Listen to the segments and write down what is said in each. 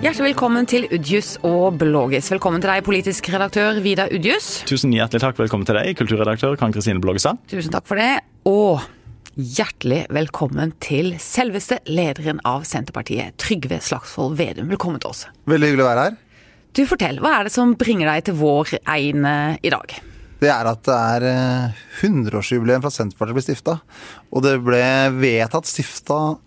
Hjertelig velkommen til Udjus og Blågis. Velkommen til deg, politisk redaktør Vidar Udjus. Tusen hjertelig takk. Velkommen til deg, kulturredaktør Karen-Kristine Blågestad. Tusen takk for det. Og hjertelig velkommen til selveste lederen av Senterpartiet, Trygve Slagsvold Vedum. Velkommen til oss. Veldig hyggelig å være her. Du, fortell, hva er det som bringer deg til vår egn i dag? Det er at det er 100-årsjubileum fra Senterpartiet ble stiftet. Og det ble vedtatt stiftet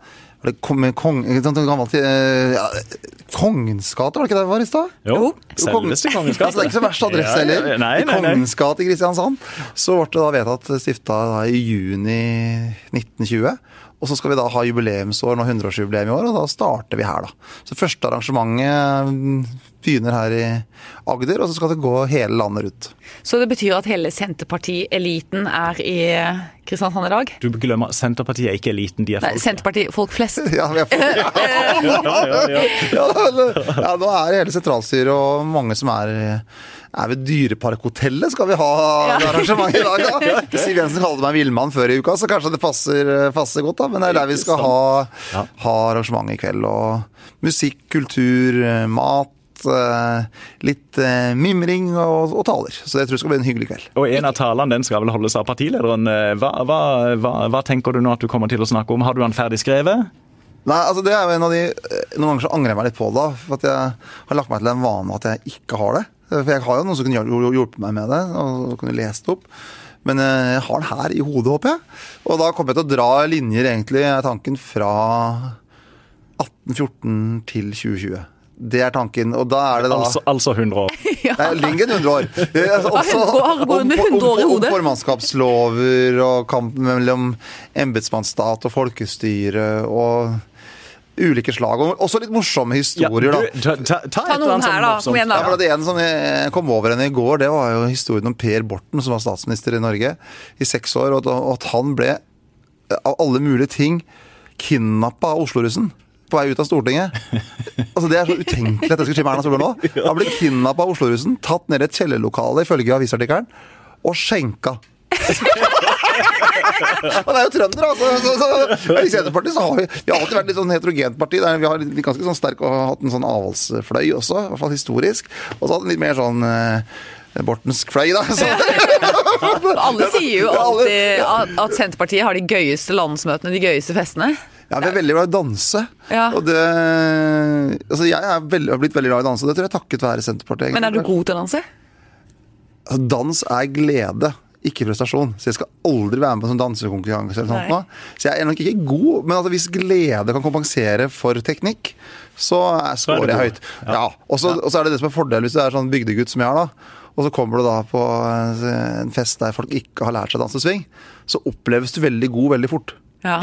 Kongens gate, var det ikke det det var i sted? Jo, selveste Kongens gate. Altså, det er ikke så verst adresse heller. Nei. Kongens gate i Kristiansand. Så ble det da vedtatt stiftet i juni 1920. Og så skal vi da ha jubileumsår, nå 100-årsjubileum i år, og da starter vi her da. Så første arrangementet begynner her i Agder, og så skal det gå hele landet rundt. Så det betyr at hele Senterparti-eliten er i Kristiansand i dag? Du glemmer, Senterpartiet er ikke eliten, de er folk. Nei, Senterparti, folk flest. Ja, vi er folk. Ja, nå er hele sentralstyret og mange som er ved Dyreparkhotellet skal vi ha arrangement i dag da. Siv Jensen kalte meg Villmann før i uka, så kanskje det passer godt da, men det er der vi skal ha arrangement i kveld, og musikk, kultur, mat, litt mimring og taler, så jeg tror det skal bli en hyggelig kveld. Og en av talene, den skal vel holdes av partilederen. Hva tenker du nå at du kommer til å snakke om? Har du den ferdig skrevet? Nei, altså det er jo en av de, noen ganger så angrer jeg meg litt på da, for at jeg har lagt meg til en vane at jeg ikke har det. For jeg har jo noen som kunne hjulpet meg med det, og kunne lest det opp. Men jeg har den her i hodet, håper jeg. Og da kommer jeg til å dra linjer, egentlig, tanken fra 1814 til 2020. Det er tanken, og da er det da... Altså 100 år. Nei, Lingen 100 år. Også om formannskapslover og kamp mellom embetsmannsstat og folkestyre og ulike slag, og også litt morsomme historier da. Ta noen her da, kom igjen da. Ja, det en som jeg kom over henne i går, det var jo historien om Per Borten, som var statsminister i Norge i 6 år, og at han ble, av alle mulige ting, kidnappet av Oslo-russen på vei ut av Stortinget. Altså det er så utenkelig at det skal skje med Erna Solberg nå. Han ble kidnappet av Oslo-russen, tatt ned i et kjellerlokale ifølge avisartikkelen, og skjenka. Han er jo trønder, altså. I Senterpartiet så har vi har alltid vært litt sånn heterogent parti. Vi har ganske sånn sterk og hatt en sånn avholdsfløy også, i hvert fall historisk. Og så hatt en litt mer sånn Bortensk fløy, da. Alle sier jo alltid at Senterpartiet har de gøyeste landsmøtene, de gøyeste festene. Ja, vi er veldig glad i å danse. Ja. Og det, altså jeg har blitt veldig glad i å danse, og det tror jeg takket være Senterpartiet. Men er du god til å danse? Dans er glede, ikke prestasjon. Så jeg skal aldri være med på en sånn dansekonkurranse eller sånt nå. Så jeg er nok ikke god, men altså hvis glede kan kompensere for teknikk, så skårer jeg høyt. Ja. Og så er det som er fordel hvis du er sånn bygdegutt som jeg er da, og så kommer du da på en fest der folk ikke har lært seg dansesving, så oppleves du veldig god veldig fort. Ja,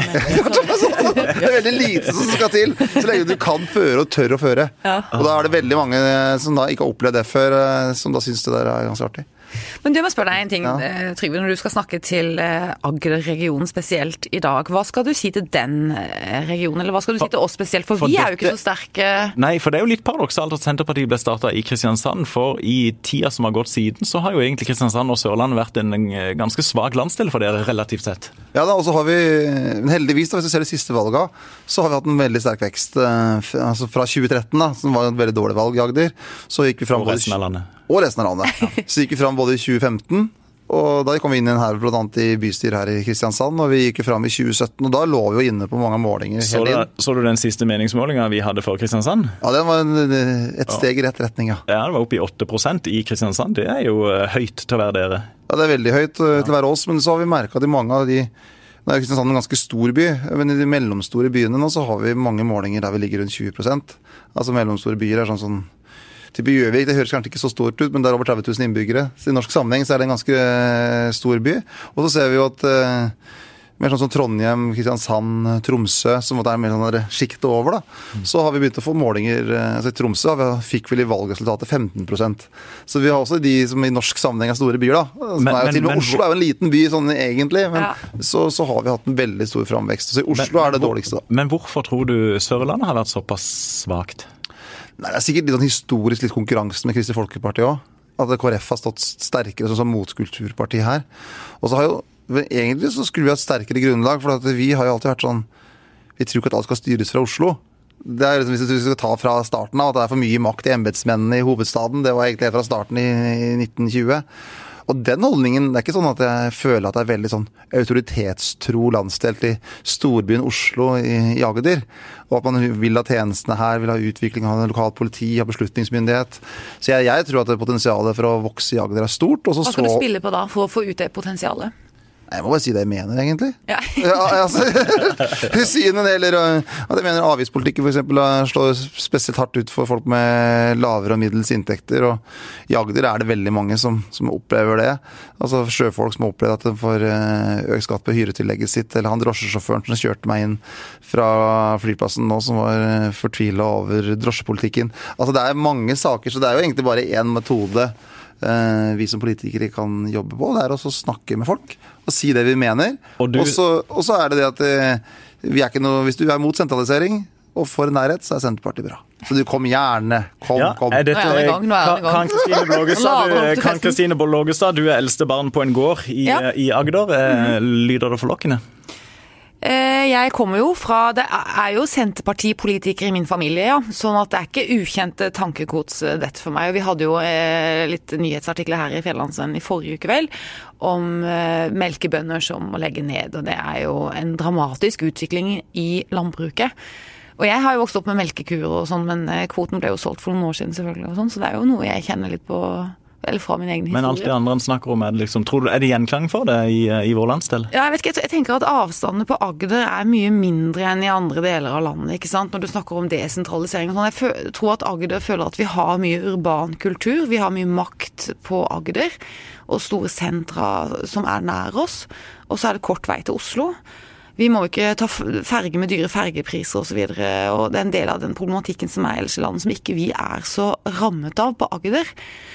det er veldig lite som skal til, så lenge du kan føre og tør å føre. Ja. Og da er det veldig mange som da ikke har opplevd det før, som da synes det der er ganske artig. Men du må spørre deg en ting, Trygve, når du skal snakke til Agder-regionen spesielt i dag. Hva skal du si til den regionen, eller hva skal du si til oss spesielt? For vi er jo ikke så sterke. Nei, for det er jo litt paradoksalt at Senterpartiet ble startet i Kristiansand, for i tida som har gått siden, så har jo egentlig Kristiansand og Sørlandet vært en ganske svag landsdel for dere relativt sett. Ja da, og så har vi, heldigvis da, hvis du ser det siste valget, så har vi hatt en veldig sterk vekst, altså fra 2013 da, som var et veldig dårlig valg i Agder, så gikk vi frem... Og resten av landet. Og resten av landet. Ja. Så gikk vi frem både i 2015, og da kom vi inn her blant annet i bystyret her i Kristiansand, og vi gikk frem i 2017, og da lå vi jo inne på mange målinger. Så du den siste meningsmålingen vi hadde for Kristiansand? Ja, den var et steg i rett retning, ja. Ja, det var oppe i 8% i Kristiansand. Det er jo høyt til å være dere. Ja, det er veldig høyt til å være oss, men så har vi merket at i mange av de... Nå er Kristiansand en ganske stor by, men i de mellomstore byene nå så har vi mange målinger der vi ligger rundt 20%. Altså mellomstore byer er sånn til Gjøvik, det høres kanskje ikke så stort ut, men det er over 30 000 innbyggere. Så i norsk sammenheng så er det en ganske stor by. Og så ser vi jo at mer sånn som Trondheim, Kristiansand, Tromsø, som er mer sånn skiktet over da, så har vi begynt å få målinger, altså i Tromsø fikk vi i valgresultatet 15%. Så vi har også de som i norsk sammenheng er store byer da. Oslo er jo en liten by sånn egentlig, men så har vi hatt en veldig stor framvekst. Så i Oslo er det dårligste da. Men hvorfor tror du Sørlandet har vært såpass svagt? Nei, det er sikkert litt sånn historisk litt konkurransen med Kristelig Folkeparti også. At KrF har stått sterkere som motkulturparti her. Og så har jo, egentlig så skulle vi ha et sterkere grunnlag, for at vi har jo alltid vært sånn, vi tror ikke at alt skal styres fra Oslo. Det er hvis du skal ta fra starten av at det er for mye makt i embetsmennene i hovedstaden. Det var egentlig fra starten i 1920. Og den holdningen, det er ikke sånn at jeg føler at det er veldig sånn autoritetstro landsdelt i storbyen Oslo i Agder, og at man vil ha tjenestene her, vil ha utvikling av lokalt politi, ha beslutningsmyndighet. Så jeg tror at det potensialet for å vokse i Agder er stort. Hva skal du spille på da for å få ut det potensialet? Jeg må bare si det jeg mener, egentlig. Ja. Siden en del at jeg mener avgiftspolitikken for eksempel slår spesielt hardt ut for folk med lavere og middels inntekter, og i Agder er det veldig mange som opplever det. Altså sjøfolk som har opplevd at de får økt skatt på hyretillegget sitt, eller han drosjesjåføren som kjørte meg inn fra flyplassen nå, som var fortvilet over drosjepolitikken. Altså det er mange saker, så det er jo egentlig bare en metode vi som politikere kan jobbe på, det er også å snakke med folk og si det vi mener. Og så er det at vi er ikke noe, hvis du er mot sentralisering og for nærhet, så er Senterpartiet bra. Så du kom gjerne. Kom. Kan Kristine Bollågestad, du er eldste barn på en gård i Agder. Lyder det forlokkende? Jeg kommer jo fra, det er jo Senterpartipolitikere i min familie, ja. Sånn at det er ikke ukjente tankekods dette for meg. Og vi hadde jo litt nyhetsartikler her i Fjellandsvennen i forrige uke vel, om melkebønder som må legge ned, og det er jo en dramatisk utvikling i landbruket. Og jeg har jo vokst opp med melkekuer og sånn, men kvoten ble jo solgt for noen år siden selvfølgelig og sånn, så det er jo noe jeg kjenner litt på, eller fra min egen historie. Men alt det andre han snakker om, tror du, er det gjenklang for det i vår landsdel? Ja, jeg vet ikke, jeg tenker at avstandene på Agder er mye mindre enn i andre deler av landet, ikke sant? Når du snakker om desentralisering og sånn. Jeg tror at Agder føler at vi har mye urban kultur, vi har mye makt på Agder, og store sentra som er nær oss, og så er det kort vei til Oslo. Vi må ikke ta ferge med dyre fergepriser og så videre, og det er en del av den problematikken som er ellers i landet, som ikke vi er så rammet av på Agder.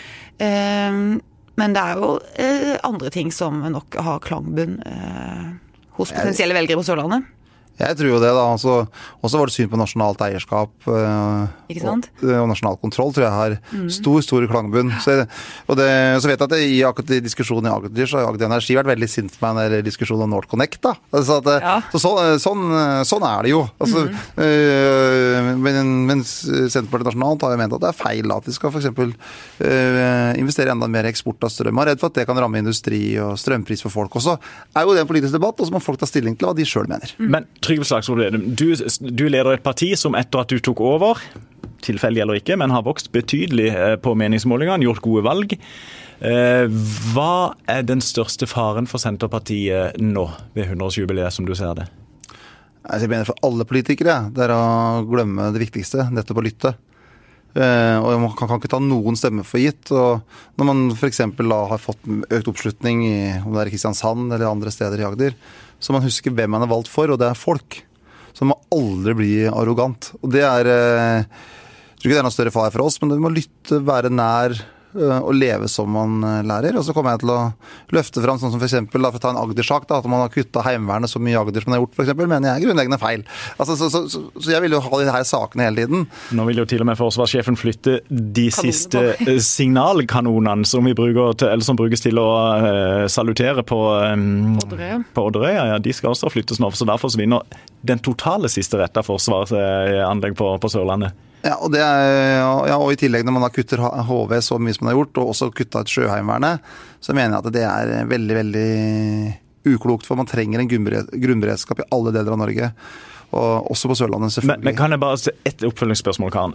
Men det er jo andre ting som nok har klangbunn hos potensielle velgere på Sørlandet. Jeg tror jo det da, også var det syn på nasjonalt eierskap og nasjonal kontroll, tror jeg har stor klangbunn. Så vet jeg at i akkurat i diskusjonen i Agder, så har Agder Energi vært veldig sint på meg når diskusjonen om NorthConnect da. Sånn er det jo. Altså, mens Senterpartiet nasjonalt har jo ment at det er feil at de skal for eksempel investere enda mer i eksport av strøm. Jeg er redd for at det kan ramme industri og strømpris for folk også. Er jo det en politisk debatt, og så må folk ta stilling til hva de selv mener. Men Trygve Slagsvold Vedum, du leder et parti som etter at du tok over, tilfeldig eller ikke, men har vokst betydelig på meningsmålingene, gjort gode valg. Hva er den største faren for Senterpartiet nå, ved 100-årsjubileet, som du ser det? Jeg mener for alle politikere, det er å glemme det viktigste, nettopp å lytte. Og man kan ikke ta noen stemmer for gitt. Og når man for eksempel har fått økt oppslutning om det er i Kristiansand eller andre steder i Agder, så man husker hvem man har valgt for, og det er folk. Så man må aldri bli arrogant. Og det er, jeg tror ikke det er noe større fare for oss, men du må lytte, være nær og leve som man lærer. Og så kommer jeg til å løfte fram, sånn som for eksempel, for å ta en Agder-sak, at man har kuttet heimevernet så mye Agder som man har gjort, for eksempel, mener jeg er grunnleggende feil. Altså, så jeg vil jo ha de her sakene hele tiden. Nå vil jo til og med forsvarssjefen flytte de siste signalkanonene som brukes til å salutere på Odderøya. Ja, de skal også flyttes nå, så da forsvinner den totale siste rett av forsvarsanlegg på Sørlandet. Ja, og i tillegg når man har kutter HV så mye som man har gjort, og også kuttet et sjøheimvernet, så mener jeg at det er veldig, veldig uklokt, for man trenger en grunnberedskap i alle deler av Norge, og også på Sørlandet selvfølgelig. Men kan jeg bare se et oppfølgingsspørsmål, Karen?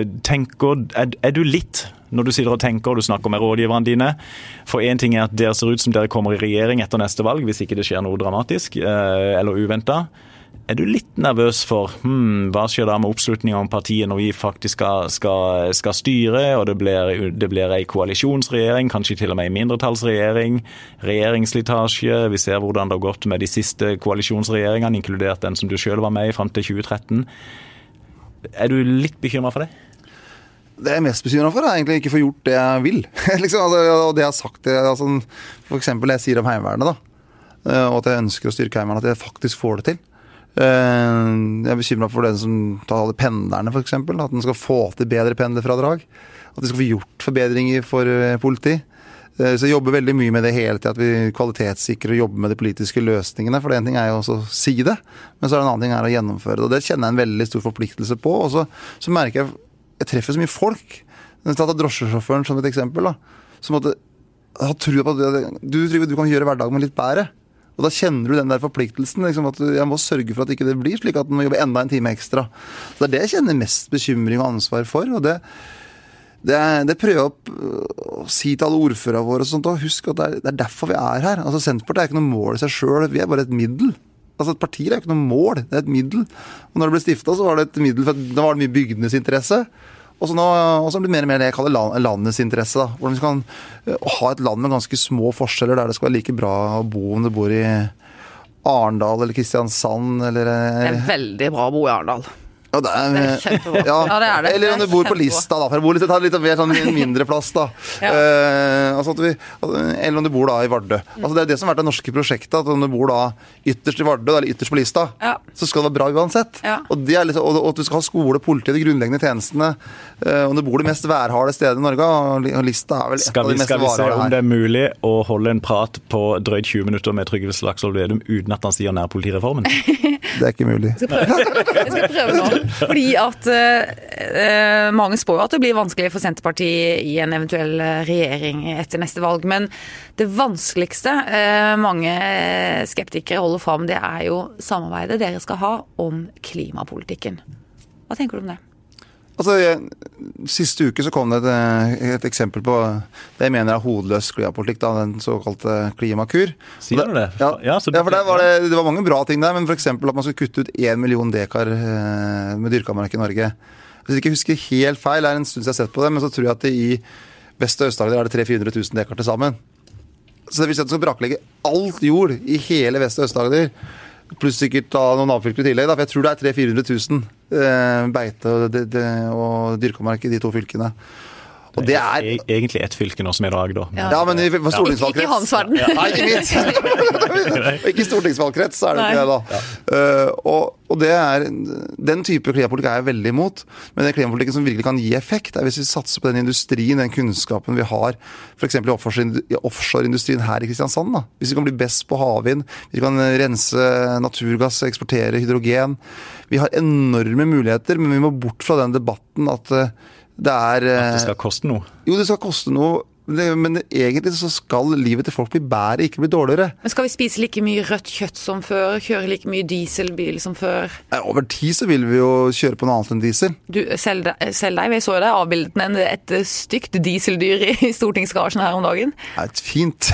Er du litt, når du sitter og tenker og du snakker med rådgiverne dine, for en ting er at dere ser ut som dere kommer i regjering etter neste valg, hvis ikke det skjer noe dramatisk eller uventet. Er du litt nervøs for hva skjer da med oppslutningen om partiet når vi faktisk skal styre, og det blir en koalisjonsregjering, kanskje til og med en mindretallsregjering, regjeringsslitasje, vi ser hvordan det har gått med de siste koalisjonsregjeringene, inkludert den som du selv var med i frem til 2013. Er du litt bekymret for det? Det jeg er mest bekymret for er egentlig ikke få gjort det jeg vil. Og det jeg har sagt, for eksempel jeg sier om heimevernet da, og at jeg ønsker å styrke heimevernet, at jeg faktisk får det til. Jeg er bekymret for den som tar alle pendlerne for eksempel, at den skal få til bedre pendlerfradrag, at de skal få gjort forbedringer for politi. Så jeg jobber veldig mye med det hele tiden, at vi kvalitetssikrer og jobber med de politiske løsningene, for det en ting er jo også å si det, men så er det en annen ting er å gjennomføre det, og det kjenner jeg en veldig stor forpliktelse på, og så merker jeg treffer så mye folk. Jeg tar drosjesjåføren som et eksempel, da, som måtte ha tro på at du kan gjøre hverdagen min litt bedre. Og da kjenner du den der forpliktelsen, liksom, at jeg må sørge for at ikke det blir slik at du må jobbe enda en time ekstra. Så det er det jeg kjenner mest bekymring og ansvar for, og det prøver jeg å si til alle ordførere våre og sånt, og husk at det er derfor vi er her. Altså Senterpartiet er ikke noe mål i seg selv, vi er bare et middel. Altså et parti er ikke noe mål, det er et middel. Og når det ble stiftet så var det et middel, for da var det mye bygdenes interesse. Og så har det blitt mer og mer det jeg kaller landets interesse, da. Hvordan vi kan ha et land med ganske små forskjeller, der det skal være like bra å bo om du bor i Arendal eller Kristiansand, eller... Det er veldig bra å bo i Arendal. Ja, det er kjempebra. Ja, det er det. Eller om du bor på Lista, da. For å bo litt, ta litt mer sånn mindre plass, da. Ja. Eller om du bor da i Vardø. Altså, det er det som har vært det norske prosjektet, at om du bor da ytterst i Vardø, eller ytterst på Lista, så skal det være bra uansett. Ja. Og, det er liksom, og at du skal ha skole, politi, de grunnleggende tjenestene. Om du bor det mest værharde stedet i Norge, og Lista er vel et av de mest værharde her. Skal vi se om det er mulig å holde en prat på drøyt 20 minutter med Trygve Slagsvold Vedum uten at han sier nærpolitireformen? Det er ikke mulig. Jeg skal prøve nå. Fordi at mange spår jo at det blir vanskelig for Senterpartiet i en eventuell regjering etter neste valg, men det vanskeligste mange skeptikere holder fram, det er jo samarbeidet dere skal ha om klimapolitikken. Hva tenker du om det? Altså, siste uke så kom det et eksempel på det jeg mener er hodeløs klimapolitikk, da, den såkalte Klimakur. Sier du det? Ja, for det var mange bra ting der, men for eksempel at man skulle kutte ut 1 million dekar med dyrkamark i Norge. Hvis jeg ikke husker helt feil, det er en stund siden jeg har sett på det, men så tror jeg at det i Vest- og Øst-Agder er det 300 000-400 000 dekar til sammen. Så det vil si at du skal braklegge alt jord i hele Vest- og Øst-Agder, pluss sikkert da noen avfylker i tillegg, da, for jeg tror det er 300 000-400 000 beite og dyrkemark i de to fylkene. Og det er egentlig ett fylke nå som er Agder. Ja, men i stortingsvalgkrets. Ikke i hans verden. Nei, ikke mitt. Ikke i stortingsvalgkrets, så er det ikke det da. Og det er, den type klimapolitikk er jeg veldig imot, men den klimapolitikken som virkelig kan gi effekt, er hvis vi satser på den industrien, den kunnskapen vi har, for eksempel i offshoreindustrien her i Kristiansand, da. Hvis vi kan bli best på havvind, vi kan rense naturgass, eksportere hydrogen. Vi har enorme muligheter, men vi må bort fra den debatten at at det skal koste noe? Jo, det skal koste noe, men egentlig så skal livet til folk bli bedre, ikke bli dårligere. Men skal vi spise like mye rødt kjøtt som før? Kjøre like mye dieselbil som før? Over tid så vil vi jo kjøre på noe annet enn diesel. Du, selv deg, vi så jo deg avbildet et stygt dieseldyr i stortingsgarasjen her om dagen. Det er fint.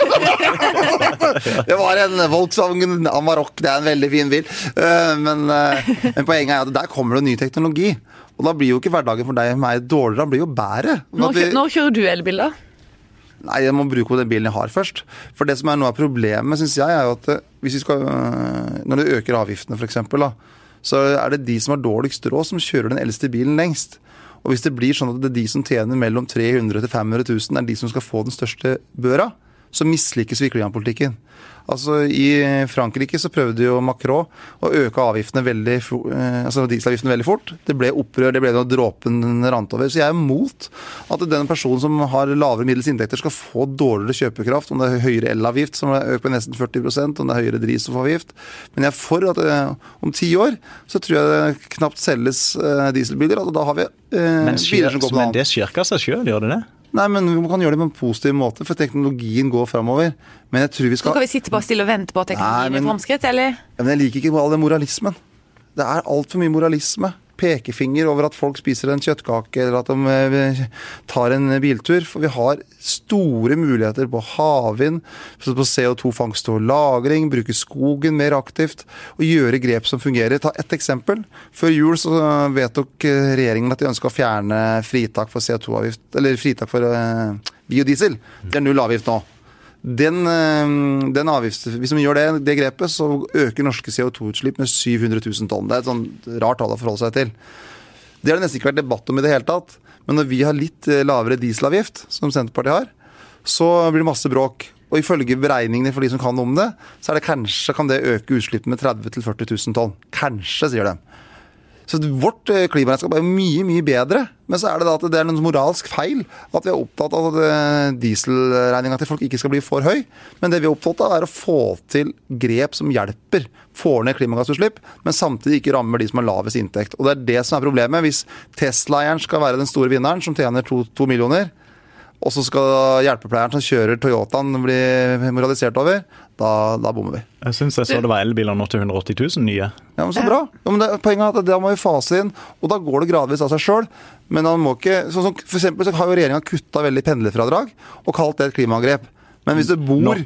Det var en Volkswagen Amarok, det er en veldig fin bil. Men poenget er at der kommer det ny teknologi. Og da blir jo ikke hverdagen for deg og meg dårligere, da blir jo bedre. Når kjører du elbil da? Nei, jeg må bruke den bilen jeg har først. For det som er noe av problemet, synes jeg, er jo at hvis vi skal, når du øker avgiftene for eksempel, da, så er det de som har dårligst råd som kjører den eldste bilen lengst. Og hvis det blir sånn at det er de som tjener mellom 300 til 500 000, er de som skal få den største børa, så mislykkes vi i klimapolitikken. Altså I Frankrike så prøvde jo Macron å øke avgiftene dieselavgiftene veldig fort. Det ble opprør, det ble noe dråpen rant over. Så jeg er imot at den personen som har lavere middels inntekter skal få dårligere kjøpekraft, om det er høyere elavgift som er økt på nesten 40%, om det er høyere drivstoffavgift. Men jeg er for at om 10 år så tror jeg det knapt selges dieselbiler, og da har vi biler som går på noe annet. Men det skjer ikke av seg selv, gjør det det? Nei, men vi kan gjøre det på en positiv måte, for teknologien går fremover. Men jeg tror vi skal... Så kan vi sitte bare stille og vente på at teknologien er fremskritt, eller? Ja, men jeg liker ikke all den moralismen. Det er alt for mye moralisme. Pekefinger over at folk spiser en kjøttkake, eller at de tar en biltur. For vi har store muligheter på havvind, på CO2-fangst og lagring, bruke skogen mer aktivt, og gjøre grep som fungerer. Ta et eksempel. Før jul så vedtok regjeringen at de ønsker å fjerne fritak for CO2-avgift, eller fritak for biodiesel. Det er 0 avgift nå. Den avgift, hvis man gjør det grepet, så øker norske CO2-utslipp med 700 000 tonn. Det er et sånt rart tall å forholde seg til. Det har det nesten ikke vært debatt om i det hele tatt. Men når vi har litt lavere dieselavgift, som Senterpartiet har, så blir det masse bråk. Og ifølge beregningene for de som kan om det, så er det kanskje kan det øke utslippet med 30 000 til 40 000 tonn. Kanskje, sier de. Så vårt klimaregnskap mye bedre, men så det da at det noen moralsk feil at vi opptatt av at dieselregningen til folk ikke skal bli for høy. Men det vi opptatt av å få til grep som hjelper, får ned klimagassutslipp, men samtidig ikke rammer de som har lavest inntekt. Og det det som problemet. Hvis Tesla-eieren skal være den store vinneren som tjener 2 millioner, og så skal hjelpepleieren som kjører Toyotaen bli moralisert over, da bommer vi. Jeg synes jeg så det var elbiler nå til 180 000 nye. Ja, men så bra. Ja, men poenget at da må vi fase inn, og da går det gradvis av seg selv. Men man må ikke, sånn som for eksempel så har jo regjeringen kuttet veldig pendlerfradrag og kalt det et klimaangrep. Men hvis du bor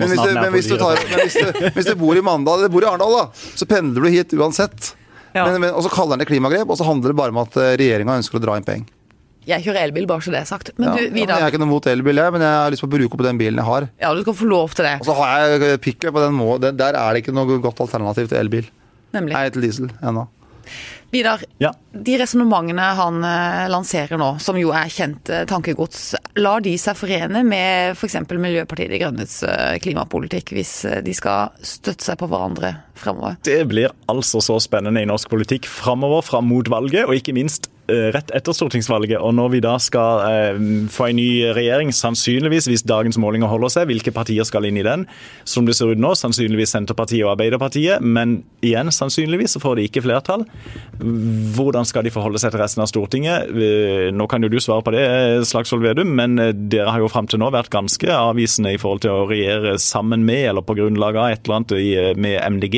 hvis du bor i Mandal eller bor i Arendal da, så pendler du hit uansett. Ja. Og så kaller den det klimaangrep, og så handler det bare om at regjeringen ønsker å dra inn penger. Jeg kjører elbil, bare så det sagt. Men ja, du, Vidar... Jeg ikke noe mot elbil, men jeg har lyst på å bruke på den bilen jeg har. Ja, du skal få lov til det. Og så har jeg pick-up på den måten. Der det ikke noe godt alternativ til elbil. Nemlig. Nei, til diesel ennå. Vidar, de resonementene han lanserer nå, som jo kjent tankegods, lar de seg forene med for eksempel Miljøpartiet De Grønnes klimapolitikk, hvis de skal støtte seg på hverandre fremover? Det blir altså så spennende i norsk politikk fremover, fram mot valget, og ikke minst rett etter stortingsvalget, og når vi da skal få en ny regjering, sannsynligvis, hvis dagens målinger holder seg, hvilke partier skal inn i den? Som det ser ut nå, sannsynligvis Senterpartiet og Arbeiderpartiet, men igjen, sannsynligvis så får de ikke flertall. Hvordan skal de forholde seg til resten av Stortinget? Nå kan jo du svare på det, Slagsvold Vedum, men dere har jo frem til nå vært ganske avvisende i forhold til å regjere sammen med, eller på grunnlag av et eller annet med MDG.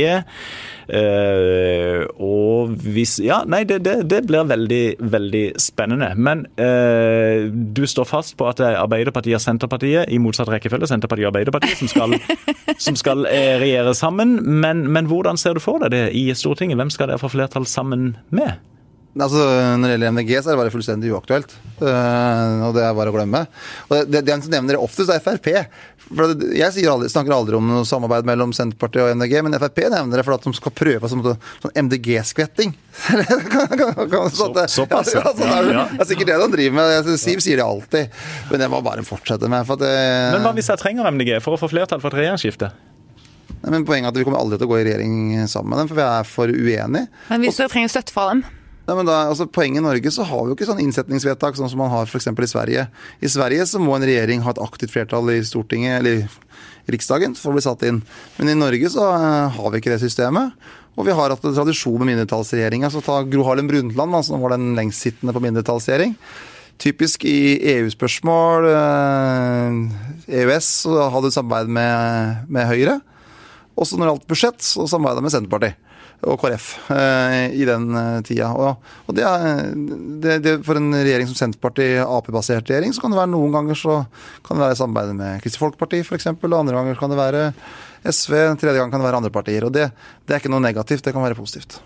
Og hvis det blir veldig spennende, men du står fast på at det Arbeiderpartiet og Senterpartiet i motsatt rekkefølge, Senterpartiet og Arbeiderpartiet som skal regjere sammen, men hvordan ser du for deg det i Stortinget? Hvem skal dere få flertall sammen med? Altså, når det gjelder MDG så det bare fullstendig uaktuelt, og det bare å glemme. Og det som nevner det oftest FRP. For jeg snakker aldri om noe samarbeid mellom Senterpartiet og MDG, men FRP nevner det for at de skal prøve sånn MDG-skvetting. Såpass. Det sikkert det de driver med. Siv sier det alltid, men det må bare fortsette med. Men hva hvis jeg trenger MDG for å få flertall for et regjeringsskifte? Nei, men poenget at vi kommer aldri til å gå i regjering sammen med dem, for vi for uenige. Men hvis du trenger støtte fra dem? Nei, men poenget i Norge så har vi jo ikke sånn innsetningsvedtak sånn som man har for eksempel i Sverige. I Sverige så må en regjering ha et aktivt flertall i Stortinget eller i Riksdagen for å bli satt inn. Men i Norge så har vi ikke det systemet. Og vi har hatt en tradisjon med mindretallsregjeringer. Så ta Gro Harlem Brundtland, som var den lengst sittende på mindretallsregjering. Typisk i EU-spørsmål, EØS, så hadde du samarbeid med Høyre. Også når det gjaldt budsjett, så samarbeidet med Senterpartiet og KrF i den tida. Og det for en regjering som Senterpartiet, AP-basert regjering, så kan det være noen ganger så kan det være samarbeid med Kristelig Folkeparti for eksempel, og andre ganger kan det være SV, tredje gang kan det være andre partier. Og det ikke noe negativt, det kan være positivt.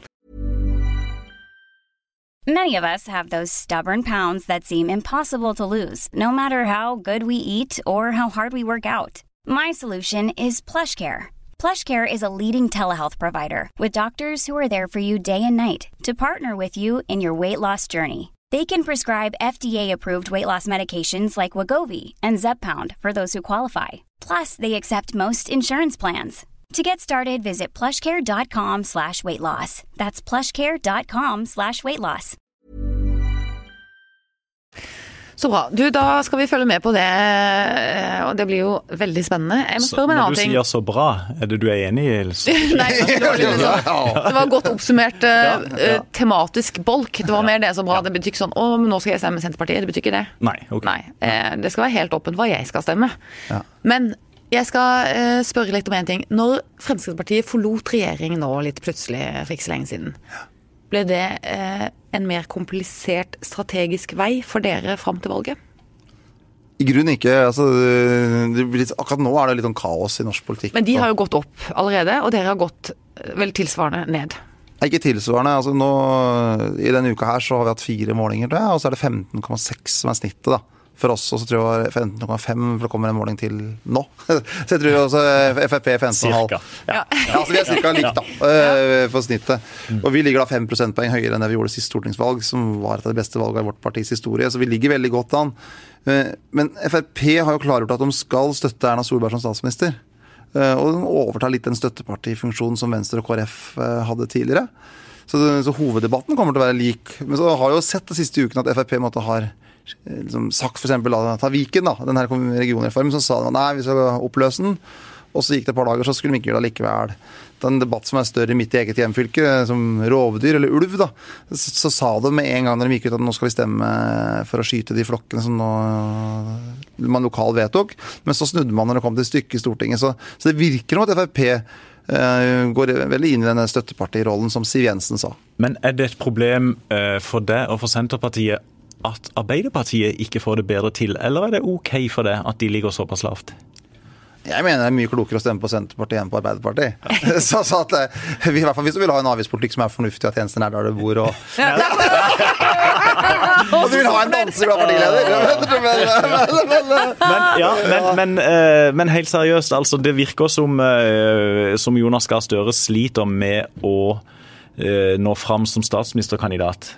Many of us have those stubborn pounds that seem impossible to lose, no matter how good we eat or how hard we work out. My solution is PlushCare. PlushCare is a leading telehealth provider with doctors who are there for you day and night to partner with you in your weight loss journey. They can prescribe FDA-approved weight loss medications like Wegovy and Zepbound for those who qualify. Plus, they accept most insurance plans. To get started, visit plushcare.com/weightloss. That's plushcare.com/weightloss. Så bra. Du, da skal vi følge med på det, og det blir jo veldig spennende. Jeg må spørre om en annen ting. Når du sier så bra, det du enig i, Else? Nei, det var godt oppsummert tematisk bolk. Det var mer det som bra. Det betyr ikke sånn, men nå skal jeg stemme Senterpartiet. Det betyr ikke det. Nei, ok. Nei, det skal være helt åpent hva jeg skal stemme. Ja. Men jeg skal spørre litt om en ting. Når Fremskrittspartiet forlot regjeringen nå litt plutselig for ikke så lenge siden, ble det en mer komplisert strategisk vei for dere frem til valget? I grunnen ikke. Altså, akkurat nå det litt sånn kaos i norsk politikk. Men de har jo gått opp allerede, og dere har gått vel tilsvarende ned. Ikke tilsvarende. Altså nå, i denne uka her så har vi hatt 4 målinger, tror jeg, og så det 15,6 som snittet da. For oss, og så tror jeg 15,5, for det kommer en måling til nå. Så jeg tror også FrP 15,5. Ja, så vi cirka likt da, på snittet. Og vi ligger da 5 prosentpoeng høyere enn det vi gjorde sist stortingsvalg, som var et av de beste valgene i vårt partis historie. Så vi ligger veldig godt an. Men FrP har jo klargjort at de skal støtte Erna Solberg som statsminister. Og de overtar litt den støttepartifunksjonen som Venstre og KrF hadde tidligere. Så hoveddebatten kommer til å være lik. Men så har jeg jo sett de siste ukene at FrP har liksom sagt for eksempel ta Viken da, den her regionreformen, så sa de nei, vi skal oppløse den, og så gikk det et par dager, så skulle de ikke gjøre det likevel. Det er en debatt som større i mitt eget hjemfylke, som rovdyr eller ulv da, så sa de med en gang når de gikk ut at nå skal vi stemme for å skyte de flokkene som nå man lokalt vedtok, men så snudde man når det kom til stykket i Stortinget, så det virker som at FrP går veldig inn i denne støttepartirollen som Siv Jensen sa. Men det et problem for deg og for Senterpartiet at Arbeiderpartiet ikke får det bedre til, eller det ok for det at de ligger såpass lavt? Jeg mener det mye klokere å stemme på Senterpartiet enn på Arbeiderpartiet. Så at vi i hvert fall hvis vi vil ha en avgiftspolitikk som fornuftig, at tjenesten der du bor, og du vil ha en danseglad partileder. Men helt seriøst, altså, det virker som Jonas Gahr Støre sliter med å nå fram som statsministerkandidat.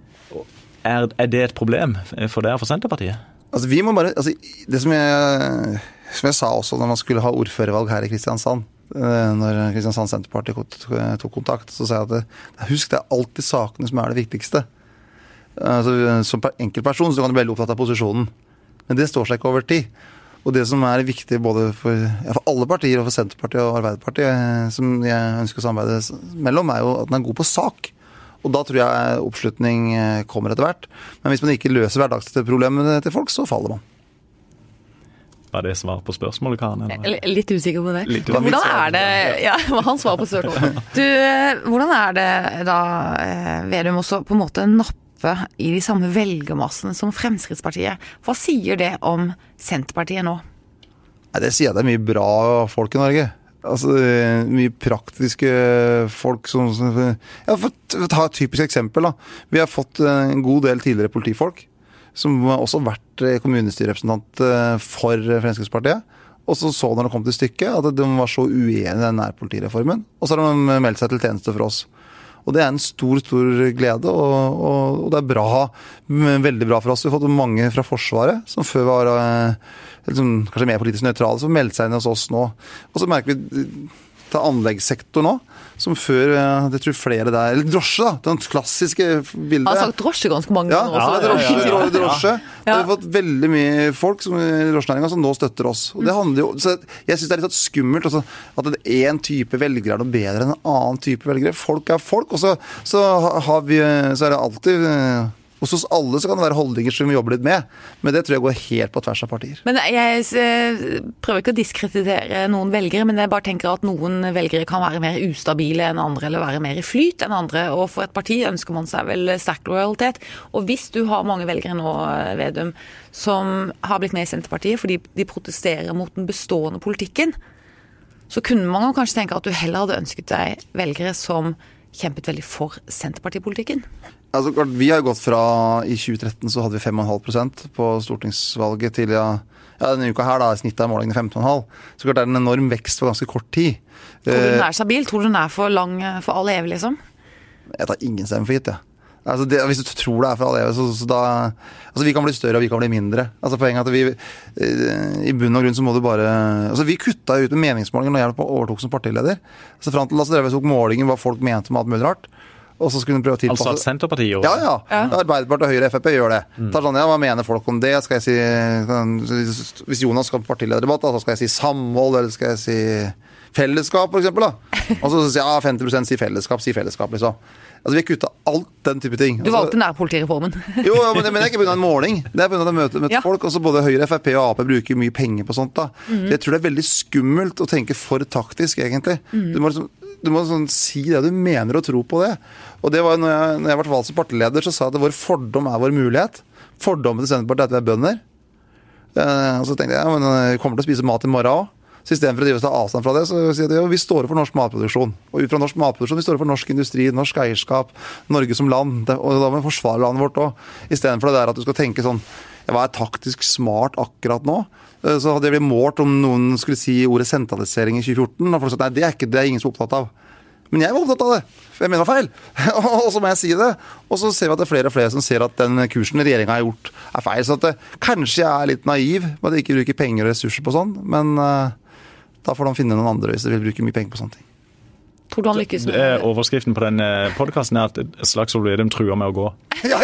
Er det et problem for deg og for Senterpartiet? Altså, vi må bare, det som jeg sa også når man skulle ha ordførervalg her i Kristiansand, når Kristiansand Senterparti tok kontakt, så sa jeg at husk, det alltid sakene som det viktigste. Som enkeltperson så kan du bli veldig opptatt av posisjonen, men det står seg ikke over tid. Og det som viktig både for alle partier og for Senterpartiet og Arbeiderpartiet, som jeg ønsker å samarbeide mellom, jo at man god på sak. Og da tror jeg oppslutning kommer etter hvert. Men hvis man ikke løser hverdagsproblemene til folk, så faller man. Var det svar på spørsmålet, Karen? Litt usikker på det. Hvordan det? Ja, han svarer på spørsmålet. Hvordan det da, Vedum, også på en måte nappe i de samme velgermassene som Fremskrittspartiet? Hva sier det om Senterpartiet nå? Det sier det mye bra folk i Norge. Altså, mye praktiske folk som for å ta et typisk eksempel da. Vi har fått en god del tidligere politifolk som også har vært kommunestyrerepresentant for Fremskrittspartiet, og så når det kom til stykket at de var så uenige i den nærpolitireformen, og så har de meldt seg til tjeneste for oss. Og det en stor glede, og det bra, veldig bra for oss. Vi har fått mange fra Forsvaret, som før var kanskje mer politisk nøytrale, som meldte seg inn hos oss nå. Og så merker vi til anleggssektor nå, som før, det tror flere der, eller drosje da, den klassiske bildet. Han har sagt drosje ganske mange ganger også. Drosje. Det har fått veldig mye folk i drosjenæringen som nå støtter oss. Og det handler jo, så jeg synes det litt skummelt også, at en type velgere noe bedre enn en annen type velgere. Folk folk, og så det alltid hos oss alle så kan det være holdninger som vi jobber litt med, men det tror jeg går helt på tvers av partier. Men jeg prøver ikke å diskreditere noen velgere, men jeg bare tenker at noen velgere kan være mer ustabile enn andre, eller være mer i flyt enn andre, og for et parti ønsker man seg vel sterk lojalitet. Og hvis du har mange velgere nå, Vedum, som har blitt med i Senterpartiet fordi de protesterer mot den bestående politikken, så kunne man jo kanskje tenke at du heller hadde ønsket deg velgere som kjempet veldig for Senterpartipolitikken. Altså, vi har gått fra, i 2013 så hadde vi 5,5% på stortingsvalget til denne uka her da, i snittet av målingene 15,5%. Så klart det en enorm vekst for ganske kort tid. Tror du den stabil? Tror du den for lang for all evig, liksom? Jeg tar ingen stemme for gitt, ja. Altså hvis du tror det for all evig, så da altså vi kan bli større og vi kan bli mindre. Altså poenget at vi i bunn og grunn så må du bare altså vi kutta ut med meningsmålinger når jeg overtok som partileder. Så frem til drev vi tok målingen hva folk mente om alt mulig rart. Og så skulle de prøve å tilpasse. Altså at Senterpartiet gjør det? Ja. Arbeiderpartiet, Høyre, FrP gjør det. Tar sånn, hva mener folk om det? Skal jeg si, hvis Jonas skal på partilederdebatt, så skal jeg si samhold, eller skal jeg si fellesskap, for eksempel da. Og så sier jeg 50% si fellesskap, liksom. Altså vi har kuttet alt den type ting. Du valgte nærpolitireformen. Jo, men det er ikke begynnet en måling. Det er begynnet å møte folk. Også både Høyre, FrP og AP bruker mye penger på sånt da. Så jeg tror det er veldig skummelt å tenke for taktisk, egentlig. Du må sånn si det du mener og tro på det. Og det var når jeg ble valgt som partileder, så sa jeg at vår fordom vår mulighet. Fordommen til Senterpartiet at vi bønder. Og så tenkte jeg, men jeg kommer til å spise mat i morgen også. Så i stedet for å drive og ta avstand fra det, så sier jeg at vi står for norsk matproduksjon. Og ut fra norsk matproduksjon, vi står for norsk industri, norsk eierskap, Norge som land. Og da må vi forsvare landet vårt også. I stedet for det der at du skal tenke sånn, hva taktisk smart akkurat nå? Så hadde jeg blitt målt om noen skulle si ordet sentralisering i 2014, og folk sa, nei, det er ingen som er opptatt av. Men jeg var opptatt av det, for jeg mener feil. Og så må jeg si det. Og så ser vi at det er flere og flere som ser at den kursen regjeringen har gjort feil. Så at kanskje jeg litt naiv, med at jeg ikke bruker penger og ressurser på sånn, men da får de finne noen andre hvis de vil bruke mye penger på sånne ting. Tror du han lykkes med det? Overskriften på den podcasten at Slagsvold Vedum truer med å gå. Ja.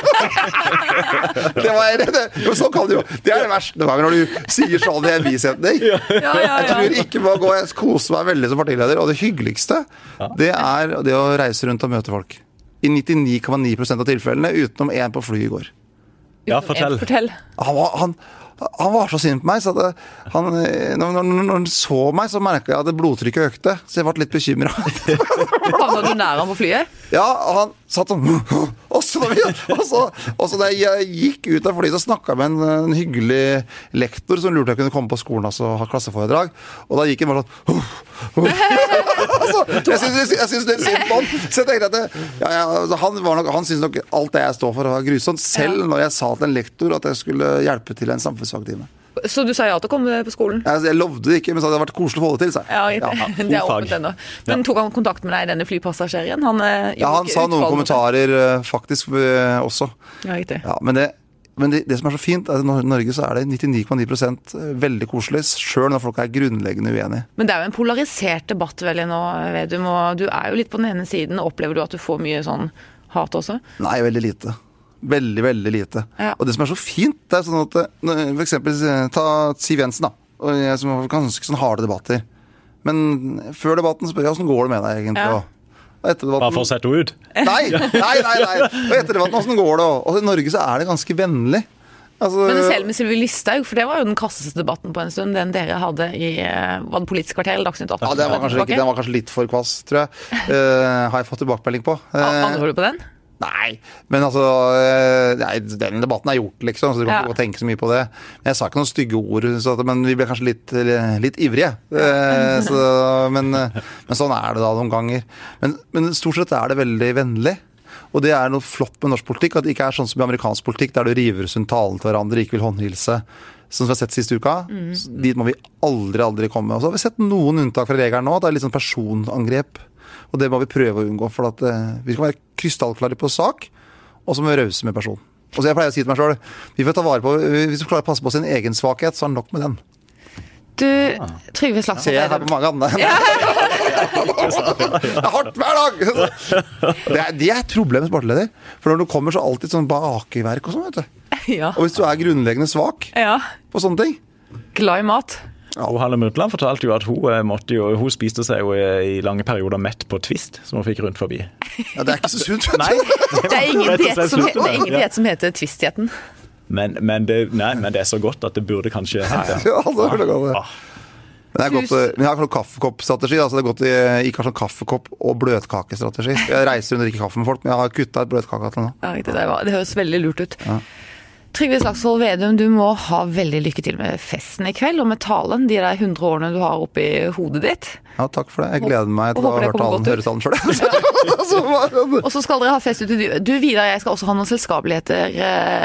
Sånn kan det jo. Det det verste noen ganger når du sier sånn i en bisetning. Jeg tror ikke på å gå. Jeg koser meg veldig som partileder. Og det hyggeligste, det det å reise rundt og møte folk. I 99,9% av tilfellene, utenom en på fly i går. Ja, fortell. Han var så sint på meg, så når han så meg, så merket jeg at blodtrykket økte, så jeg ble litt bekymret. Havna du nær han på flyet? Ja, han satt sånn, og så da jeg gikk ut av flyet, så snakket jeg med en hyggelig lektor som lurte jeg kunne komme på skolen og ha klasseforedrag, og da gikk han bare sånn, jeg synes det synd på han, så jeg tenkte at han synes nok alt det jeg står for var grusomt, selv når jeg sa til en lektor at jeg skulle hjelpe til en samfunnsfagtime. Så du sa ja til å komme på skolen? Jeg lovde det ikke, men så hadde det vært koselig å få det til seg. Det åpent ennå. Men tok han kontakt med deg, denne flypassasjerien? Han sa noen kommentarer faktisk også. Ja, riktig. Ja, men det som så fint, er at i Norge så det 99,9% veldig koselig, selv når folk grunnleggende uenige. Men det jo en polarisert debatt veldig nå, Vedum, og du jo litt på den ene siden. Opplever du at du får mye sånn hat også? Nei, veldig lite. Veldig, veldig lite. Ja. Og det som så fint, det sånn at for eksempel ta Siv Jensen da, og jeg som har ganske sånn harde debatter. Men før debatten spør jeg, hvordan går det med deg egentlig? Ja. Og etter debatten... Bare for å sette henne ut? Nei. Og etter debatten, hvordan går det? Og i Norge så det ganske vennlig. Altså, men selv med Sylvi Listhaug, for det var jo den kasseste debatten på en stund, den dere hadde i var det Politisk kvarter eller Dagsnytt 18? Ja, den var kanskje litt for kvass, tror jeg. Har jeg fått tilbakemelding på. Angrer du på den? Nei, men altså den debatten gjort liksom, så du kan ikke tenke så mye på det. Men jeg sa ikke noen stygge ord, men vi ble kanskje litt ivrige. Men sånn det da noen ganger. Men stort sett det veldig vennlig. Og det noe flott med norsk politikk, at det ikke sånn som i amerikansk politikk, der du river rundt talen til hverandre, ikke vil håndhilse, som vi har sett siste uka. Dit må vi aldri komme. Og så har vi sett noen unntak fra regelen nå, at det litt sånn personangrep. Og det må vi prøve å unngå, for at vi skal være krystallklare på sak, og så må vi rause med person. Og så jeg pleier å si til meg selv, vi får ta vare på, hvis vi klarer å passe på sin egen svakhet, så nok med den. Du, Trygve Slagsvold Vedum. Ser jeg her på mange andre. Det hardt hver dag! Det et problem med sportleder, for når du kommer så alltid sånn bakeverk og sånn, vet du. Ja. Og hvis du grunnleggende svak på sånne ting. Glad i mat. Ja, og Halle Mutland fortalte jo at hun spiste seg jo i lange perioder mett på Twist, som hun fikk rundt forbi. Ja, det ikke så sunt. Nei, det ingen diett som heter Twist-dietten. Men det så godt at det burde kanskje hete. Ja, det burde gå det. Men men jeg har kaffekoppstrategi, altså det godt ikke har sånn kaffekopp og bløtkakestrategi. Jeg reiser rundt og drikker kaffe med folk, men jeg har kuttet et bløtkake til nå. Ja, det høres veldig lurt ut. Ja. Trygve Slagsvold Vedum, du må ha veldig lykke til med festen i kveld, og med talen, de 100 årene du har oppi hodet ditt. Ja, takk for det. Jeg gleder meg til å høre talen selv. Og så skal dere ha fest ute. Du, Vidar, jeg skal også ha noen selskapeligheter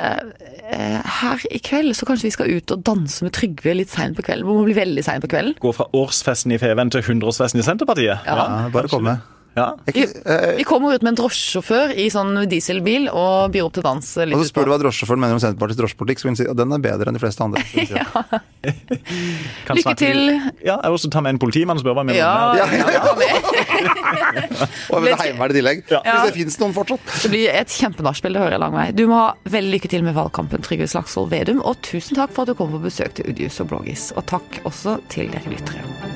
her i kveld, så kanskje vi skal ut og danse med Trygve litt sent på kvelden. Det må bli veldig sent på kvelden. Gå fra årsfesten i Feven til 100-årsfesten i Senterpartiet. Ja, bare komme. Ja. Vi kommer ut med en drosjesjåfør i sånn dieselbil og byr opp til dans. Og så spør du hva drosjesjåføren mener om Senterpartiets drosjepolitikk, så vil han si at den bedre enn de fleste andre. Lykke til. Ja, jeg vil også ta med en politimann og spørre hva jeg Og med heimverd i tillegg. Hvis det finnes noen fortsatt. Det blir et kjempenachspill, det hører jeg lang vei. Du må ha veldig lykke til med valgkampen, Trygve Slagsvold Vedum, og tusen takk for at du kom på besøk til Udius og Bloggis. Og takk også til dere lyttere.